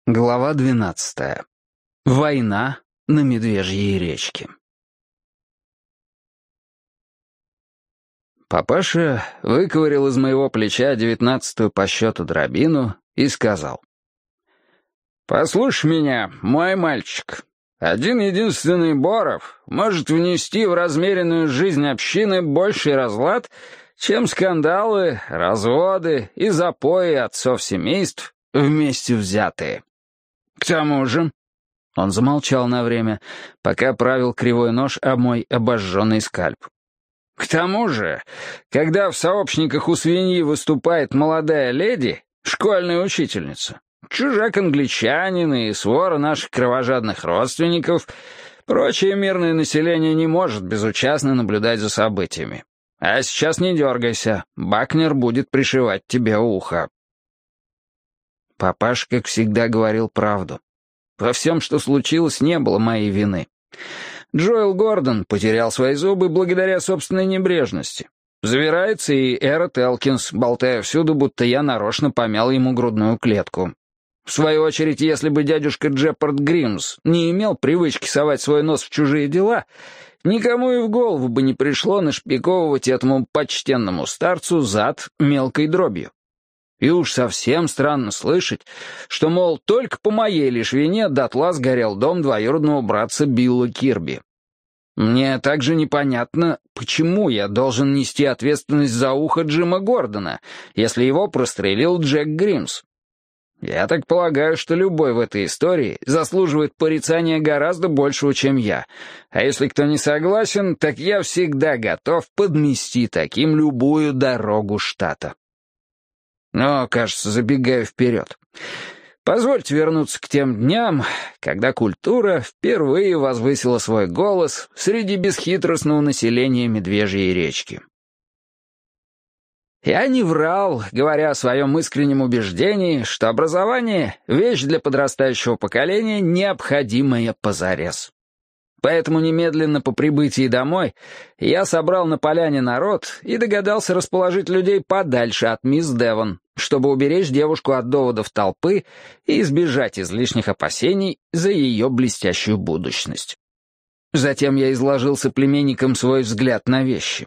Глава 12. Война на Медвежьей речке. Папаша выковырял из моего плеча 19-ю по счету дробину и сказал: «Послушай меня, мой мальчик. Один-единственный Боров может внести в размеренную жизнь общины больший разлад, чем скандалы, разводы и запои отцов семейств вместе взятые. К тому же...» Он замолчал на время, пока правил кривой нож о мой обожженный скальп. «К тому же, когда в сообщниках у свиньи выступает молодая леди, школьная учительница, чужак-англичанин и свора наших кровожадных родственников, прочее мирное население не может безучастно наблюдать за событиями. А сейчас не дергайся, Бакнер будет пришивать тебе ухо». Папаша, как всегда, говорил правду. Во всем, что случилось, не было моей вины. Джоэл Гордон потерял свои зубы благодаря собственной небрежности. Завирается и Эрот Элкинс, болтая всюду, будто я нарочно помял ему грудную клетку. В свою очередь, если бы дядюшка Джепард Гримс не имел привычки совать свой нос в чужие дела, никому и в голову бы не пришло нашпиговывать этому почтенному старцу зад мелкой дробью. И уж совсем странно слышать, что, мол, только по моей лишь вине дотла сгорел дом двоюродного братца Билла Кирби. Мне также непонятно, почему я должен нести ответственность за ухо Джима Гордона, если его прострелил Джек Гримс. Я так полагаю, что любой в этой истории заслуживает порицания гораздо большего, чем я. А если кто не согласен, так я всегда готов подмести таким любую дорогу штата. Но, кажется, забегаю вперед. Позвольте вернуться к тем дням, когда культура впервые возвысила свой голос среди бесхитростного населения Медвежьей речки. Я не врал, говоря о своем искреннем убеждении, что образование — вещь для подрастающего поколения, необходимая позарез. Поэтому немедленно по прибытии домой я собрал на поляне народ и догадался расположить людей подальше от мисс Девон, чтобы уберечь девушку от доводов толпы и избежать излишних опасений за ее блестящую будущность. Затем я изложил соплеменникам свой взгляд на вещи.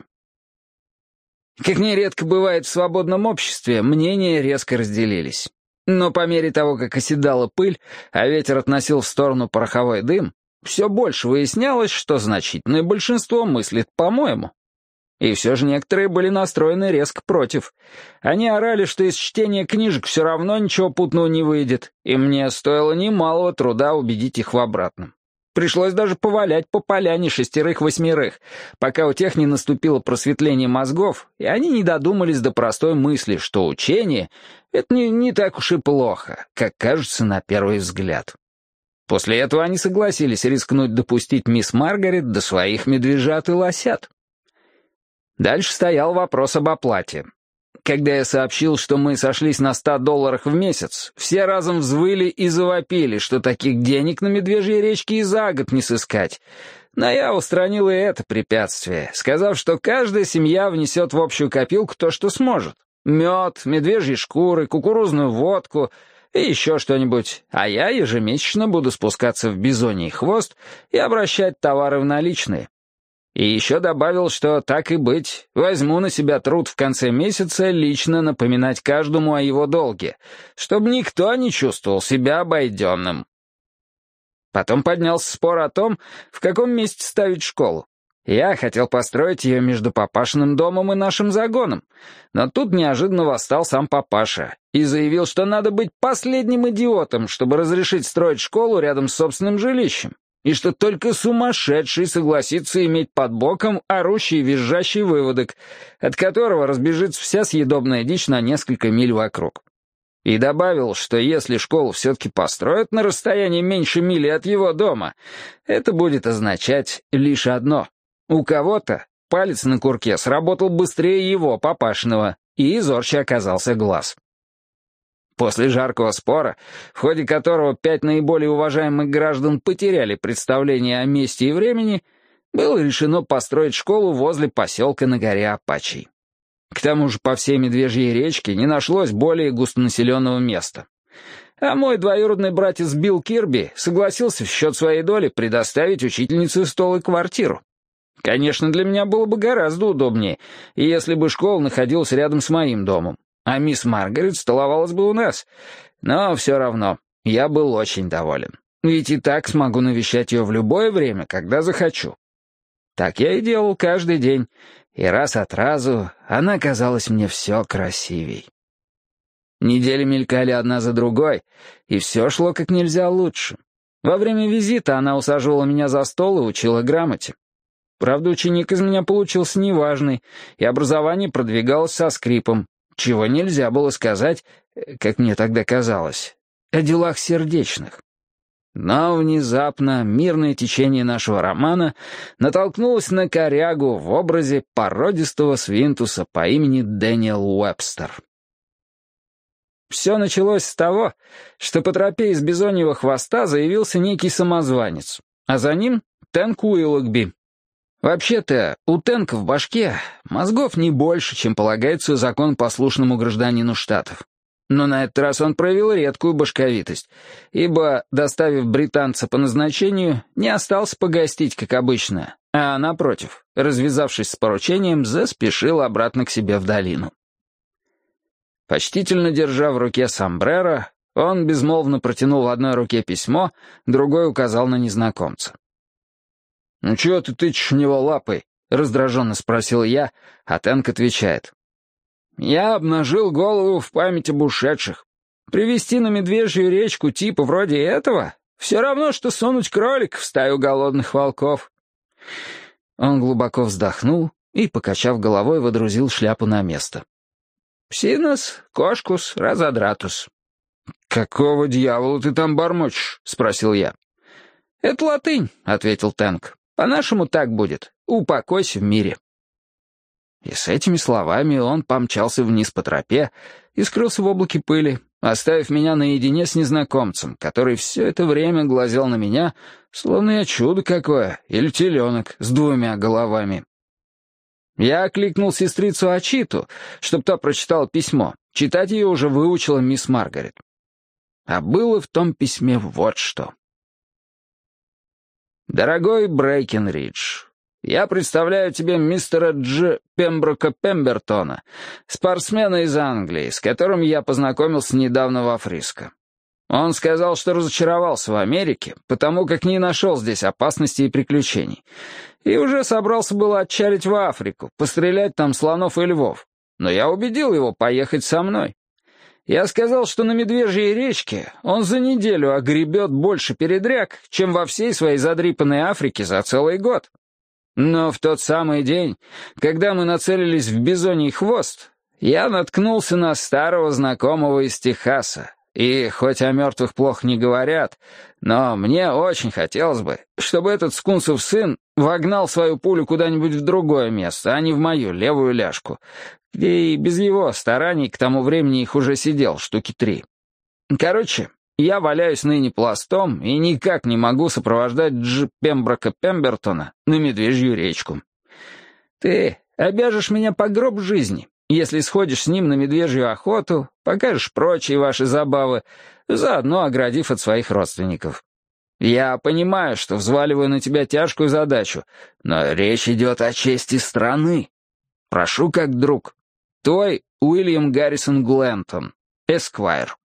Как нередко бывает в свободном обществе, мнения резко разделились. Но по мере того, как оседала пыль, а ветер относил в сторону пороховой дым, все больше выяснялось, что значительное большинство мыслит по-моему. И все же некоторые были настроены резко против. Они орали, что из чтения книжек все равно ничего путного не выйдет, и мне стоило немалого труда убедить их в обратном. Пришлось даже повалять по поляне 6-8, пока у тех не наступило просветление мозгов, и они не додумались до простой мысли, что учение — это не так уж и плохо, как кажется на первый взгляд. После этого они согласились рискнуть допустить мисс Маргарет до своих медвежат и лосят. Дальше стоял вопрос об оплате. Когда я сообщил, что мы сошлись на $100 в месяц, все разом взвыли и завопили, что таких денег на Медвежьей речке и за год не сыскать. Но я устранил и это препятствие, сказав, что каждая семья внесет в общую копилку то, что сможет. Мед, медвежьи шкуры, кукурузную водку и еще что-нибудь, а я ежемесячно буду спускаться в Бизоний хвост и обращать товары в наличные. И еще добавил, что, так и быть, возьму на себя труд в конце месяца лично напоминать каждому о его долге, чтобы никто не чувствовал себя обойденным. Потом поднялся спор о том, в каком месте ставить школу. Я хотел построить ее между папашиным домом и нашим загоном, но тут неожиданно восстал сам папаша и заявил, что надо быть последним идиотом, чтобы разрешить строить школу рядом с собственным жилищем, и что только сумасшедший согласится иметь под боком орущий и визжащий выводок, от которого разбежится вся съедобная дичь на несколько миль вокруг. И добавил, что если школу все-таки построят на расстоянии меньше мили от его дома, это будет означать лишь одно. У кого-то палец на курке сработал быстрее его, папашиного, и зорче оказался глаз. После жаркого спора, в ходе которого 5 наиболее уважаемых граждан потеряли представление о месте и времени, было решено построить школу возле поселка на горе Апачий. К тому же по всей Медвежьей речке не нашлось более густонаселенного места. А мой двоюродный братец Билл Кирби согласился в счет своей доли предоставить учительнице стол и квартиру. Конечно, для меня было бы гораздо удобнее, если бы школа находилась рядом с моим домом, а мисс Маргарет столовалась бы у нас. Но все равно, я был очень доволен. Ведь и так смогу навещать ее в любое время, когда захочу. Так я и делал каждый день, и раз от разу она казалась мне все красивей. Недели мелькали одна за другой, и все шло как нельзя лучше. Во время визита она усаживала меня за стол и учила грамоте. Правда, ученик из меня получился неважный, и образование продвигалось со скрипом, чего нельзя было сказать, как мне тогда казалось, о делах сердечных. Но внезапно мирное течение нашего романа натолкнулось на корягу в образе породистого свинтуса по имени Дэниел Уэбстер. Все началось с того, что по тропе из Бизоньего хвоста заявился некий самозванец, а за ним Тэнк Уиллогби. Вообще-то, у Тэнка в башке мозгов не больше, чем полагается законопослушному гражданину Штатов. Но на этот раз он проявил редкую башковитость, ибо, доставив британца по назначению, не остался погостить, как обычно, а, напротив, развязавшись с поручением, заспешил обратно к себе в долину. Почтительно держа в руке сомбреро, он безмолвно протянул в одной руке письмо, другой указал на незнакомца. «Ну чего ты тычешь в него лапой?» — раздраженно спросил я, а Тэнк отвечает. «Я обнажил голову в память об ушедших. Привезти на Медвежью речку типа вроде этого все равно, что сунуть кролик в стаю голодных волков». Он глубоко вздохнул и, покачав головой, водрузил шляпу на место. «Псинос, кошкус, разодратус». «Какого дьявола ты там бормочешь?» — спросил я. «Это латынь», — ответил Тэнк. «По-нашему так будет. Упокойся в мире». И с этими словами он помчался вниз по тропе и скрылся в облаке пыли, оставив меня наедине с незнакомцем, который все это время глазел на меня, словно я чудо какое или теленок с двумя головами. Я окликнул сестрицу Ачиту, чтобы та прочитала письмо. Читать ее уже выучила мисс Маргарет. А было в том письме вот что. «Дорогой Брейкенридж, я представляю тебе мистера Дж. Пемброка Пембертона, спортсмена из Англии, с которым я познакомился недавно во Фриско. Он сказал, что разочаровался в Америке, потому как не нашел здесь опасностей и приключений, и уже собрался было отчалить в Африку, пострелять там слонов и львов, но я убедил его поехать со мной. Я сказал, что на Медвежьей речке он за неделю огребет больше передряг, чем во всей своей задрипанной Африке за целый год. Но в тот самый день, когда мы нацелились в Бизоний хвост, я наткнулся на старого знакомого из Техаса. И хоть о мертвых плохо не говорят, но мне очень хотелось бы, чтобы этот скунсов сын вогнал свою пулю куда-нибудь в другое место, а не в мою левую ляжку, где и без его стараний к тому времени их уже сидел штуки 3. Короче, я валяюсь ныне пластом и никак не могу сопровождать Дж. Пемброка Пембертона на Медвежью речку. Ты обяжешь меня по гроб жизни, если сходишь с ним на медвежью охоту, покажешь прочие ваши забавы, заодно оградив от своих родственников. Я понимаю, что взваливаю на тебя тяжкую задачу, но речь идет о чести страны. Прошу как друг. Твой Уильям Гаррисон Глентон, Эсквайр».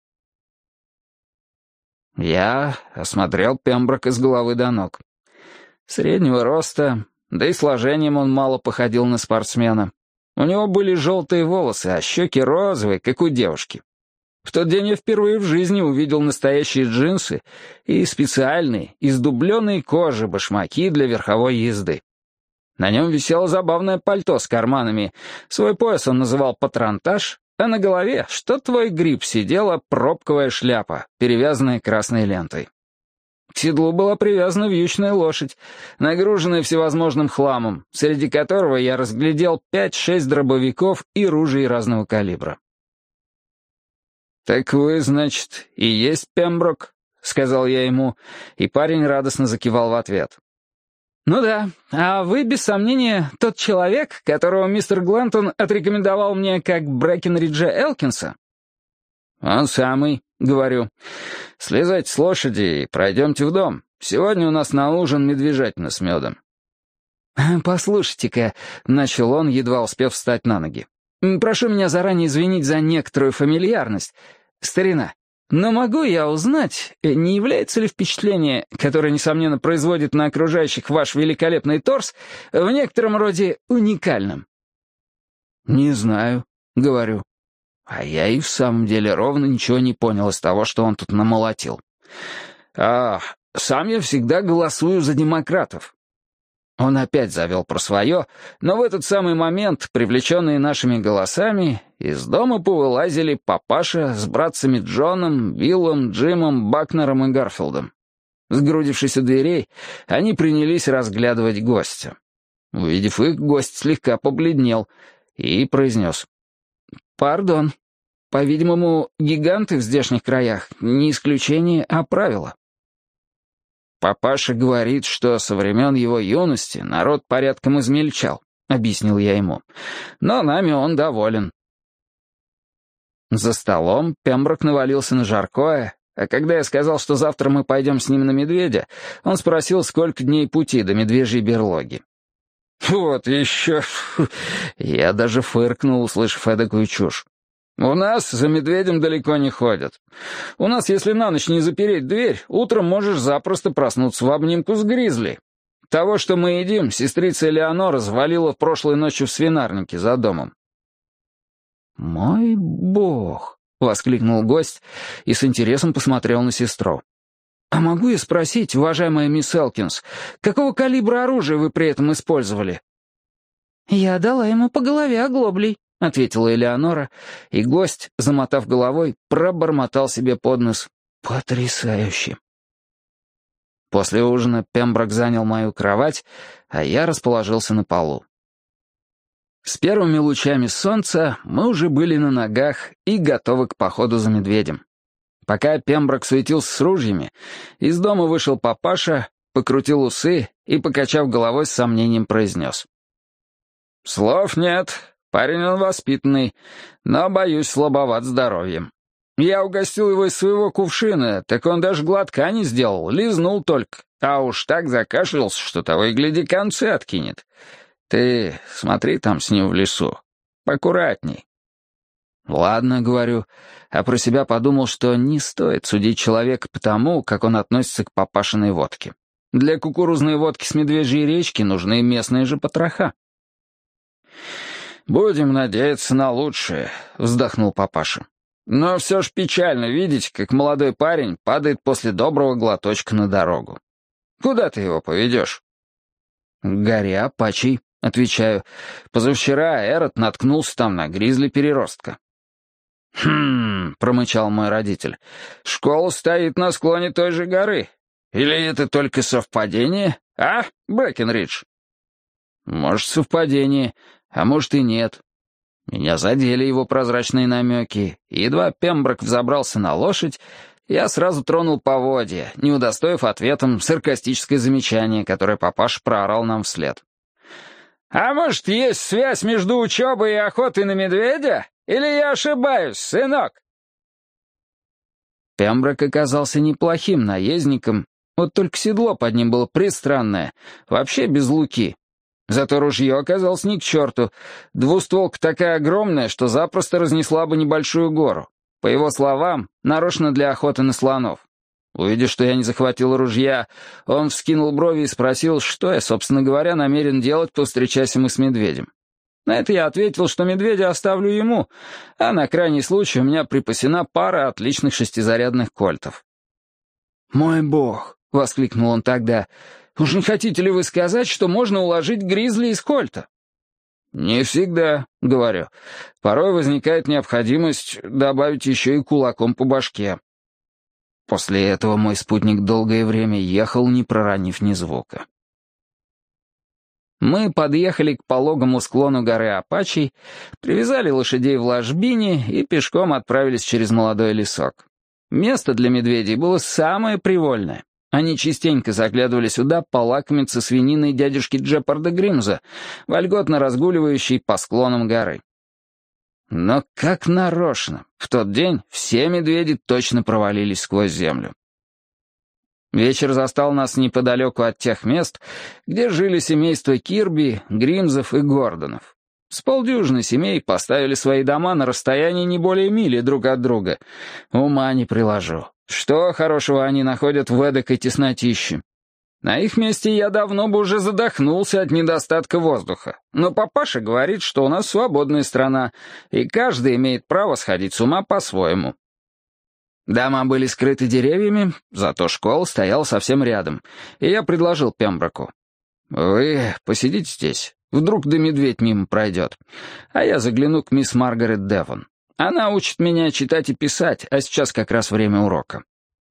Я осмотрел Пемброка с головы до ног. Среднего роста, да и сложением он мало походил на спортсмена. У него были желтые волосы, а щеки розовые, как у девушки. В тот день я впервые в жизни увидел настоящие джинсы и специальные, из дубленой кожи башмаки для верховой езды. На нем висело забавное пальто с карманами. Свой пояс он называл патронтаж, а на голове, что твой гриб, сидела пробковая шляпа, перевязанная красной лентой. К седлу была привязана вьючная лошадь, нагруженная всевозможным хламом, среди которого я разглядел 5-6 дробовиков и ружей разного калибра. «Так вы, значит, и есть Пемброк?» — сказал я ему, и парень радостно закивал в ответ. «Ну да, а вы, без сомнения, тот человек, которого мистер Глентон отрекомендовал мне как Брэкенриджа Элкинса?» «Он самый», — говорю. «Слезайте с лошади и пройдемте в дом. Сегодня у нас на ужин медвежатина с медом». «Послушайте-ка», — начал он, едва успев встать на ноги. «Прошу меня заранее извинить за некоторую фамильярность. Старина, но могу я узнать, не является ли впечатление, которое, несомненно, производит на окружающих ваш великолепный торс, в некотором роде уникальным?» «Не знаю», — говорю. А я и в самом деле ровно ничего не понял из того, что он тут намолотил. Сам я всегда голосую за демократов. Он опять завел про свое, но в этот самый момент, привлеченные нашими голосами, из дома повылазили папаша с братцами Джоном, Виллом, Джимом, Бакнером и Гарфилдом. Сгрудившись у дверей, они принялись разглядывать гостя. Увидев их, гость слегка побледнел и произнес: «Пардон, по-видимому, гиганты в здешних краях не исключение, а правило». «Папаша говорит, что со времен его юности народ порядком измельчал», — объяснил я ему. «Но нами он доволен». За столом Пемброк навалился на жаркое, а когда я сказал, что завтра мы пойдем с ним на медведя, он спросил, сколько дней пути до медвежьей берлоги. «Вот еще...» Я даже фыркнул, услышав эдакую чушь. «У нас за медведем далеко не ходят. У нас, если на ночь не запереть дверь, утром можешь запросто проснуться в обнимку с гризли. Того, что мы едим, сестрица Элеонора завалила прошлой ночью в свинарнике за домом». «Мой бог!» — воскликнул гость и с интересом посмотрел на сестру. «А могу я спросить, уважаемая мисс Элкинс, какого калибра оружия вы при этом использовали?» «Я дала ему по голове оглоблей», — ответила Элеонора, и гость, замотав головой, пробормотал себе под нос: «Потрясающе!». После ужина Пемброк занял мою кровать, а я расположился на полу. С первыми лучами солнца мы уже были на ногах и готовы к походу за медведем. Пока Пемброк суетился с ружьями, из дома вышел папаша, покрутил усы и, покачав головой, с сомнением произнес: «Слов нет, парень он воспитанный, но, боюсь, слабоват здоровьем. Я угостил его из своего кувшина, так он даже глотка не сделал, лизнул только, а уж так закашлялся, что того и гляди концы откинет. Ты смотри там с ним в лесу, поаккуратней». «Ладно», — говорю, а про себя подумал, что не стоит судить человека по тому, как он относится к папашиной водке. Для кукурузной водки с медвежьей речки нужны местные же потроха. «Будем надеяться на лучшее», — вздохнул папаша. «Но все ж печально видеть, как молодой парень падает после доброго глоточка на дорогу. Куда ты его поведешь?» «К горе Апачей», — отвечаю. «Позавчера Эрот наткнулся там на гризли-переростка». «Хм», — промычал мой родитель, — «школа стоит на склоне той же горы. Или это только совпадение, а, Брэкенридж?» «Может, совпадение, а может и нет». Меня задели его прозрачные намеки, и едва Пемброк взобрался на лошадь, я сразу тронул поводья, не удостоив ответом саркастическое замечание, которое папаша проорал нам вслед. «А может, есть связь между учебой и охотой на медведя? Или я ошибаюсь, сынок?» Пемброк оказался неплохим наездником, вот только седло под ним было пристранное, вообще без луки. Зато ружье оказалось ни к черту. Двустволка такая огромная, что запросто разнесла бы небольшую гору. По его словам, нарочно для охоты на слонов. Увидев, что я не захватил ружья, он вскинул брови и спросил, что я, собственно говоря, намерен делать, повстречаясь мы с медведем. На это я ответил, что медведя оставлю ему, а на крайний случай у меня припасена пара отличных шестизарядных кольтов. «Мой бог!» — воскликнул он тогда. «Уж не хотите ли вы сказать, что можно уложить гризли из кольта?» «Не всегда», — говорю. «Порой возникает необходимость добавить еще и кулаком по башке». После этого мой спутник долгое время ехал, не проронив ни звука. Мы подъехали к пологому склону горы Апачей, привязали лошадей в ложбине и пешком отправились через молодой лесок. Место для медведей было самое привольное. Они частенько заглядывали сюда полакомиться свининой дядюшки Джепарда Гримза, вольготно разгуливающей по склонам горы. Но как нарочно, в тот день все медведи точно провалились сквозь землю. Вечер застал нас неподалеку от тех мест, где жили семейства Кирби, Гримзов и Гордонов. С полдюжины семей поставили свои дома на расстоянии не более мили друг от друга. Ума не приложу. Что хорошего они находят в эдакой теснотище? На их месте я давно бы уже задохнулся от недостатка воздуха. Но папаша говорит, что у нас свободная страна, и каждый имеет право сходить с ума по-своему. Дома были скрыты деревьями, зато школа стояла совсем рядом, и я предложил Пемброку: «Вы посидите здесь, вдруг да медведь мимо пройдет, а я загляну к мисс Маргарет Девон. Она учит меня читать и писать, а сейчас как раз время урока».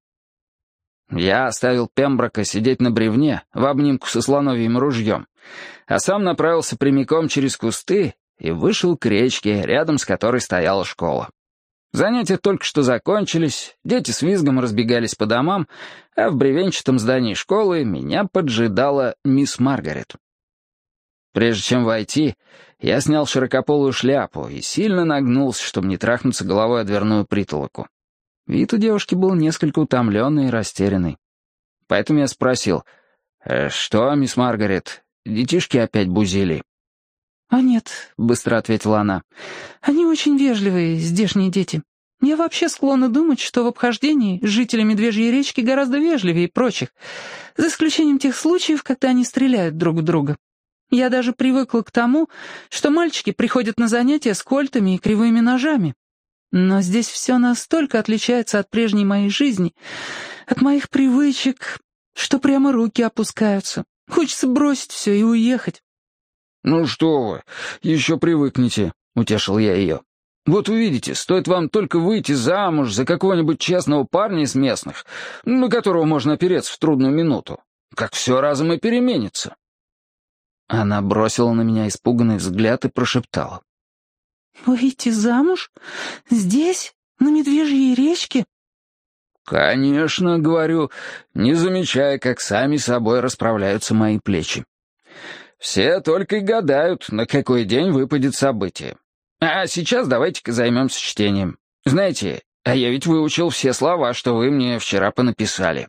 Я оставил Пемброка сидеть на бревне в обнимку со слоновьим ружьем, а сам направился прямиком через кусты и вышел к речке, рядом с которой стояла школа. Занятия только что закончились, дети с визгом разбегались по домам, а в бревенчатом здании школы меня поджидала мисс Маргарет. Прежде чем войти, я снял широкополую шляпу и сильно нагнулся, чтобы не трахнуться головой о дверную притолоку. Вид у девушки был несколько утомленный и растерянный. Поэтому я спросил: «Что, мисс Маргарет, детишки опять бузили?» «А нет», — быстро ответила она, — «они очень вежливые, здешние дети. Я вообще склонна думать, что в обхождении жители Медвежьей речки гораздо вежливее прочих, за исключением тех случаев, когда они стреляют друг в друга. Я даже привыкла к тому, что мальчики приходят на занятия с кольтами и кривыми ножами. Но здесь все настолько отличается от прежней моей жизни, от моих привычек, что прямо руки опускаются. Хочется бросить все и уехать». «Ну что вы, еще привыкнете», — утешил я ее. «Вот увидите, стоит вам только выйти замуж за какого-нибудь честного парня из местных, на которого можно опереться в трудную минуту, как все разом и переменится». Она бросила на меня испуганный взгляд и прошептала: «Выйти замуж? Здесь? На Медвежьей речке?» «Конечно, — говорю, не замечая, как сами собой расправляются мои плечи. Все только и гадают, на какой день выпадет событие. А сейчас давайте-ка займемся чтением. Знаете, а я ведь выучил все слова, что вы мне вчера понаписали».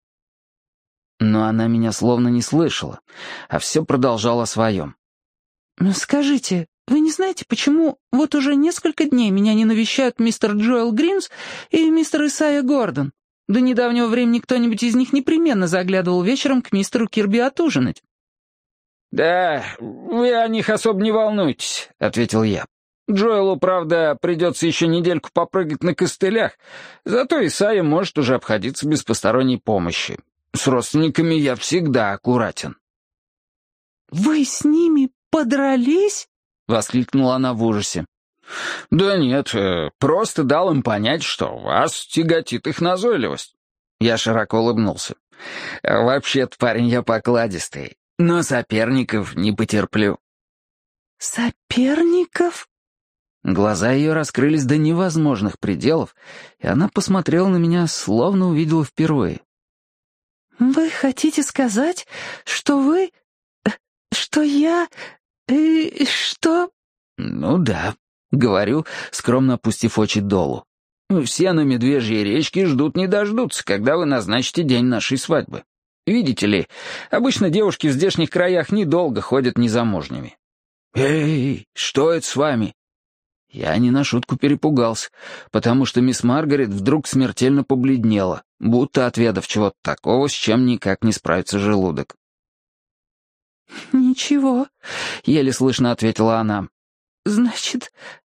Но она меня словно не слышала, а все продолжала о своем. «Скажите, вы не знаете, почему вот уже несколько дней меня не навещают мистер Джоэл Гримс и мистер Исайя Гордон? До недавнего времени кто-нибудь из них непременно заглядывал вечером к мистеру Кирби отужинать». «Да, вы о них особо не волнуйтесь», — ответил я. «Джоэлу, правда, придется еще недельку попрыгать на костылях, зато Исайя может уже обходиться без посторонней помощи. С родственниками я всегда аккуратен». «Вы с ними подрались?» — воскликнула она в ужасе. «Да нет, просто дал им понять, что вас тяготит их назойливость». Я широко улыбнулся. «Вообще-то, парень, я покладистый, но соперников не потерплю». «Соперников?» Глаза ее раскрылись до невозможных пределов, и она посмотрела на меня, словно увидела впервые. «Вы хотите сказать, что вы... что я... что...» «Ну да», — говорю, скромно опустив очи долу. «Все на Медвежьей речке ждут не дождутся, когда вы назначите день нашей свадьбы. Видите ли, обычно девушки в здешних краях недолго ходят незамужними». «Эй, что это с вами?» Я не на шутку перепугался, потому что мисс Маргарет вдруг смертельно побледнела, будто отведав чего-то такого, с чем никак не справится желудок. «Ничего», — еле слышно ответила она. «Значит,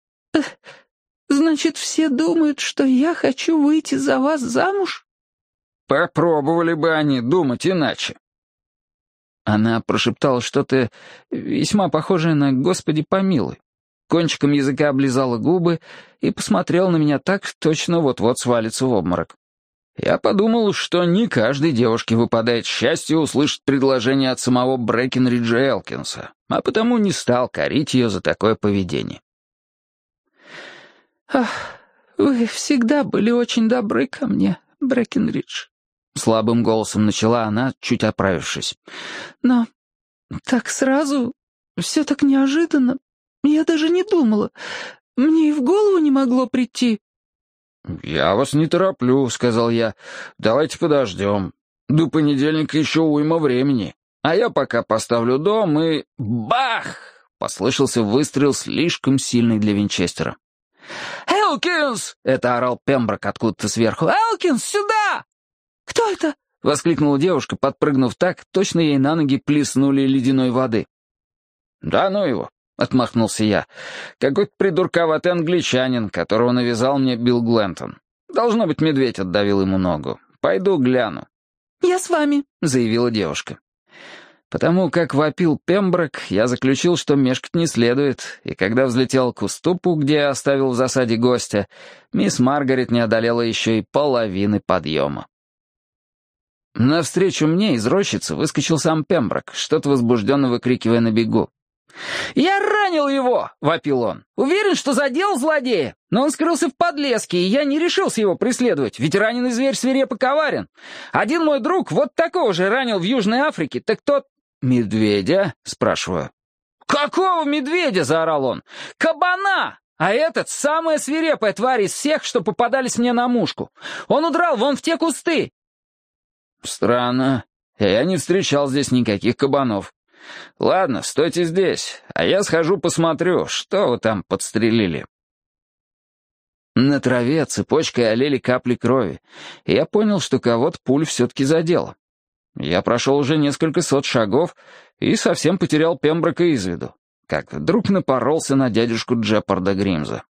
все думают, что я хочу выйти за вас замуж?» «Попробовали бы они думать иначе». Она прошептала что-то весьма похожее на «Господи помилуй». Кончиком языка облизала губы и посмотрела на меня так, точно вот-вот свалится в обморок. Я подумал, что не каждой девушке выпадает счастье услышать предложение от самого Брэкенриджа Элкинса, а потому не стал корить ее за такое поведение. «Ах, вы всегда были очень добры ко мне, Брэкенридж», — слабым голосом начала она, чуть оправившись. «Но так сразу, все так неожиданно. Я даже не думала. мне и в голову не могло прийти». «Я вас не тороплю», — сказал я. «Давайте подождем. До понедельника еще уйма времени. А я пока поставлю дом и...» Бах! Послышался выстрел слишком сильный для винчестера. «Элкинс!» — это орал Пемброк откуда-то сверху. «Элкинс, сюда!» «Кто это?» — воскликнула девушка, подпрыгнув так, точно ей на ноги плеснули ледяной воды. «Да ну его!» — отмахнулся я. «Какой-то придурковатый англичанин, которого навязал мне Билл Глентон. Должно быть, медведь отдавил ему ногу. Пойду гляну». «Я с вами», — заявила девушка. Потому как вопил Пемброк, я заключил, что мешкать не следует, и когда взлетел к уступу, где я оставил в засаде гостя, мисс Маргарет не одолела еще и половины подъема. Навстречу мне из рощицы выскочил сам Пемброк, что-то возбужденно выкрикивая на бегу. «Я ранил его!» — вопил он. «Уверен, что задел злодея, но он скрылся в подлеске, и я не решился его преследовать, ведь раненый зверь свирепо коварен. Один мой друг вот такого же ранил в Южной Африке, так тот...» «Медведя?» — спрашиваю. «Какого медведя?» — заорал он. «Кабана! А этот — самая свирепая тварь из всех, что попадались мне на мушку. Он удрал вон в те кусты!» «Странно. Я не встречал здесь никаких кабанов. Ладно, стойте здесь, а я схожу посмотрю, что вы там подстрелили». На траве цепочкой олели капли крови, и я понял, что кого-то пуль все-таки задела. Я прошел уже несколько сот шагов и совсем потерял Пемброка из виду, как вдруг напоролся на дядюшку Джепарда Гримза.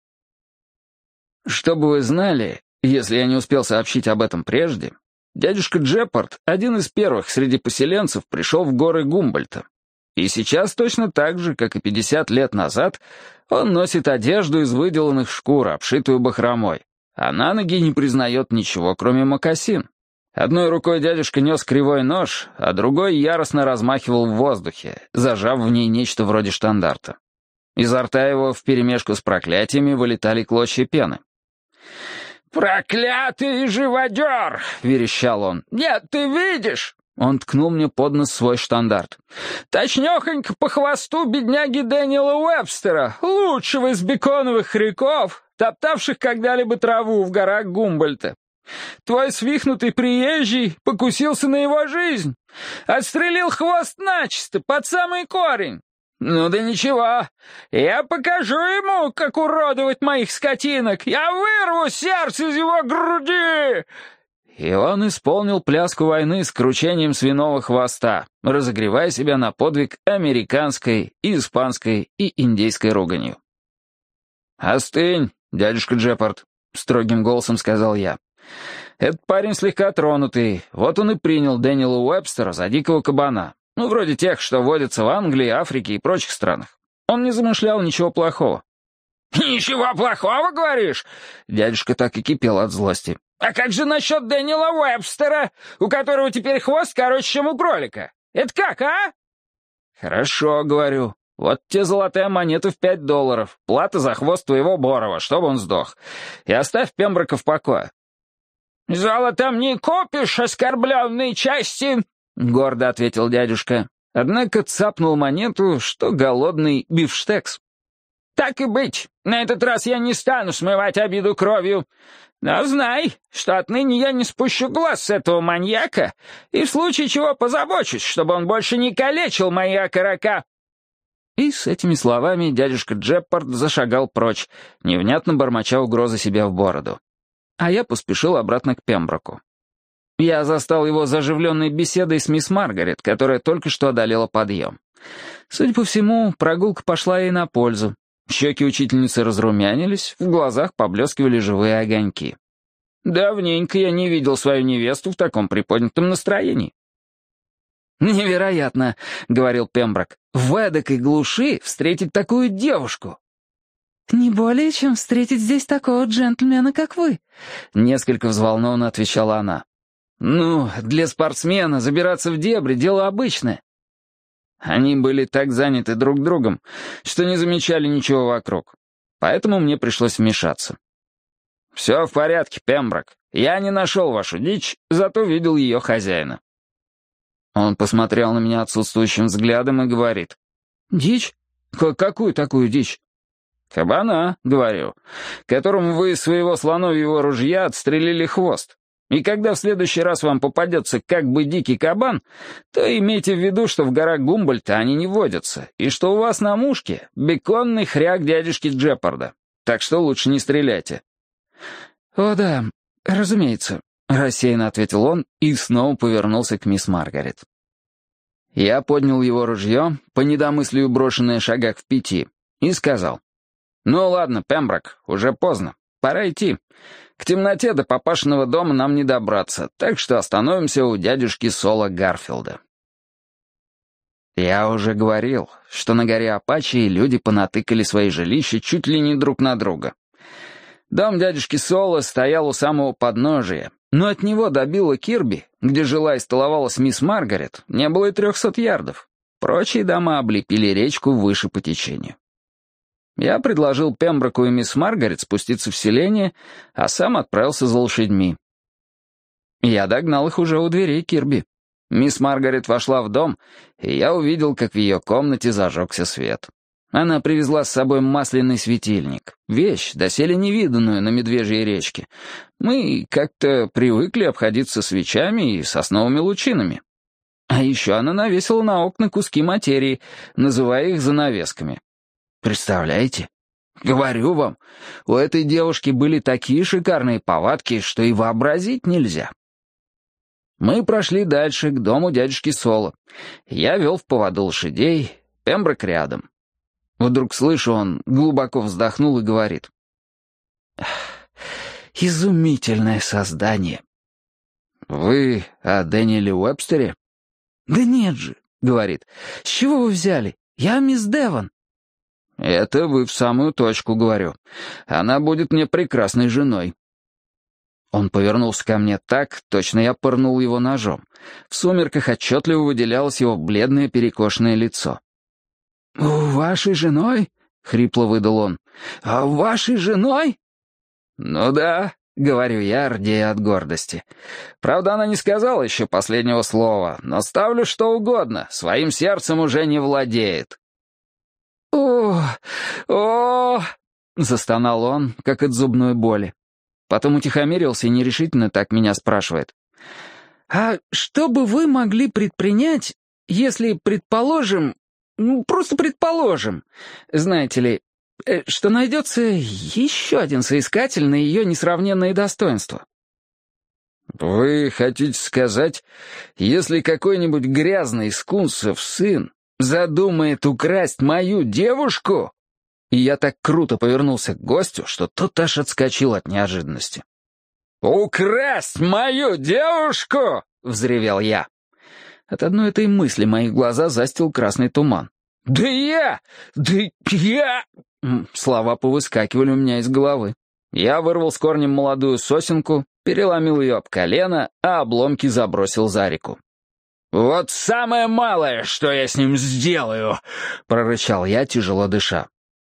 Чтобы вы знали, если я не успел сообщить об этом прежде, дядюшка Джепард, один из первых среди поселенцев, пришел в горы Гумбольдта. И сейчас точно так же, как и 50 лет назад, он носит одежду из выделанных шкур, обшитую бахромой, а на ноги не признает ничего, кроме мокасин. Одной рукой дядюшка нес кривой нож, а другой яростно размахивал в воздухе, зажав в ней нечто вроде штандарта. Изо рта его вперемешку с проклятиями вылетали клочья пены. «Проклятый живодер!» — верещал он. «Нет, ты видишь!» Он ткнул мне под нос свой штандарт. «Точнёхонько по хвосту бедняги Дэниела Уэбстера, лучшего из беконовых хряков, топтавших когда-либо траву в горах Гумбольдта. Твой свихнутый приезжий покусился на его жизнь, отстрелил хвост начисто, под самый корень. Ну да ничего, я покажу ему, как уродовать моих скотинок, я вырву сердце из его груди!» И он исполнил пляску войны с кручением свиного хвоста, разогревая себя на подвиг американской, испанской и индейской руганью. «Остынь, дядюшка Джепард», — строгим голосом сказал я. «Этот парень слегка тронутый, вот он и принял Дэниела Уэбстера за дикого кабана, ну, вроде тех, что водятся в Англии, Африке и прочих странах. Он не замышлял ничего плохого». «Ничего плохого, говоришь?» Дядюшка так и кипел от злости. «А как же насчет Дэниела Уэбстера, у которого теперь хвост короче, чем у кролика? Это как, а?» «Хорошо, — говорю. Вот те золотая монета в $5, плата за хвост твоего Борова, чтобы он сдох. И оставь Пемброка в покое». «Золотом не купишь, оскорбленные части!» — гордо ответил дядюшка. Однако цапнул монету, что голодный бифштекс. «Так и быть, на этот раз я не стану смывать обиду кровью. Но знай, что отныне я не спущу глаз с этого маньяка и в случае чего позабочусь, чтобы он больше не калечил мои окорока». И с этими словами дядюшка Джепард зашагал прочь, невнятно бормоча угрозы себе в бороду. А я поспешил обратно к Пемброку. Я застал его за оживленной беседой с мисс Маргарет, которая только что одолела подъем. Судя по всему, прогулка пошла ей на пользу. Щеки учительницы разрумянились, в глазах поблескивали живые огоньки. Давненько я не видел свою невесту в таком приподнятом настроении. «Невероятно», — говорил Пемброк, — «в эдакой глуши встретить такую девушку». «Не более, чем встретить здесь такого джентльмена, как вы», — несколько взволнованно отвечала она. «Ну, для спортсмена забираться в дебри — дело обычное». Они были так заняты друг другом, что не замечали ничего вокруг. Поэтому мне пришлось вмешаться. «Все в порядке, Пемброк. Я не нашел вашу дичь, зато видел ее хозяина». Он посмотрел на меня отсутствующим взглядом и говорит. «Дичь? Какую такую дичь?» «Кабана, — говорю, — которому вы из своего слоновьего ружья отстрелили хвост. И когда в следующий раз вам попадется как бы дикий кабан, то имейте в виду, что в горах Гумбольдта они не водятся, и что у вас на мушке беконный хряк дядюшки Джепарда. Так что лучше не стреляйте». «О да, разумеется», — рассеянно ответил он и снова повернулся к мисс Маргарет. Я поднял его ружье, по недомыслию брошенное шагах в 5, и сказал: «Ну ладно, Пемброк, уже поздно. Пора идти. К темноте до папашиного дома нам не добраться, так что остановимся у дядюшки Сола Гарфилда». Я уже говорил, что на горе Апачи люди понатыкали свои жилища чуть ли не друг на друга. Дом дядюшки Сола стоял у самого подножия, но от него до Билла Кирби, где жила и столовалась мисс Маргарет, не было и 300 ярдов. Прочие дома облепили речку выше по течению. Я предложил Пемброку и мисс Маргарет спуститься в селение, а сам отправился за лошадьми. Я догнал их уже у дверей Кирби. Мисс Маргарет вошла в дом, и я увидел, как в ее комнате зажегся свет. Она привезла с собой масляный светильник, вещь, доселе невиданную на Медвежьей речке. Мы как-то привыкли обходиться свечами и сосновыми лучинами. А еще она навесила на окна куски материи, называя их занавесками. Представляете? Говорю вам, у этой девушки были такие шикарные повадки, что и вообразить нельзя. Мы прошли дальше, к дому дядюшки Сола. Я вел в поводу лошадей, Пемброк рядом. Вдруг слышу, он глубоко вздохнул и говорит: «Изумительное создание». «Вы о Дэниеле Уэбстере?» «Да нет же», — говорит, — «с чего вы взяли? Я мисс Девон». «Это вы в самую точку, — говорю. Она будет мне прекрасной женой». Он повернулся ко мне так, точно я пырнул его ножом. В сумерках отчетливо выделялось его бледное перекошенное лицо. «Вашей женой?» — хрипло выдал он. «А вашей женой?» «Ну да», — говорю я, рдея от гордости. «Правда, она не сказала еще последнего слова, но ставлю что угодно, своим сердцем уже не владеет». «О!» — застонал он, как от зубной боли. Потом утихомирился и нерешительно так меня спрашивает: «А что бы вы могли предпринять, если, предположим, просто предположим, знаете ли, что найдется еще один соискатель на ее несравненные достоинства?» «Вы хотите сказать, если какой-нибудь грязный скунсов сын задумает украсть мою девушку?» И я так круто повернулся к гостю, что тот аж отскочил от неожиданности. «Украсть мою девушку!» — взревел я. От одной этой мысли мои глаза застил красный туман. «Да я! Слова повыскакивали у меня из головы. Я вырвал с корнем молодую сосенку, переломил ее об колено, а обломки забросил за реку. «Вот самое малое, что я с ним сделаю!» — прорычал я, тяжело дыша.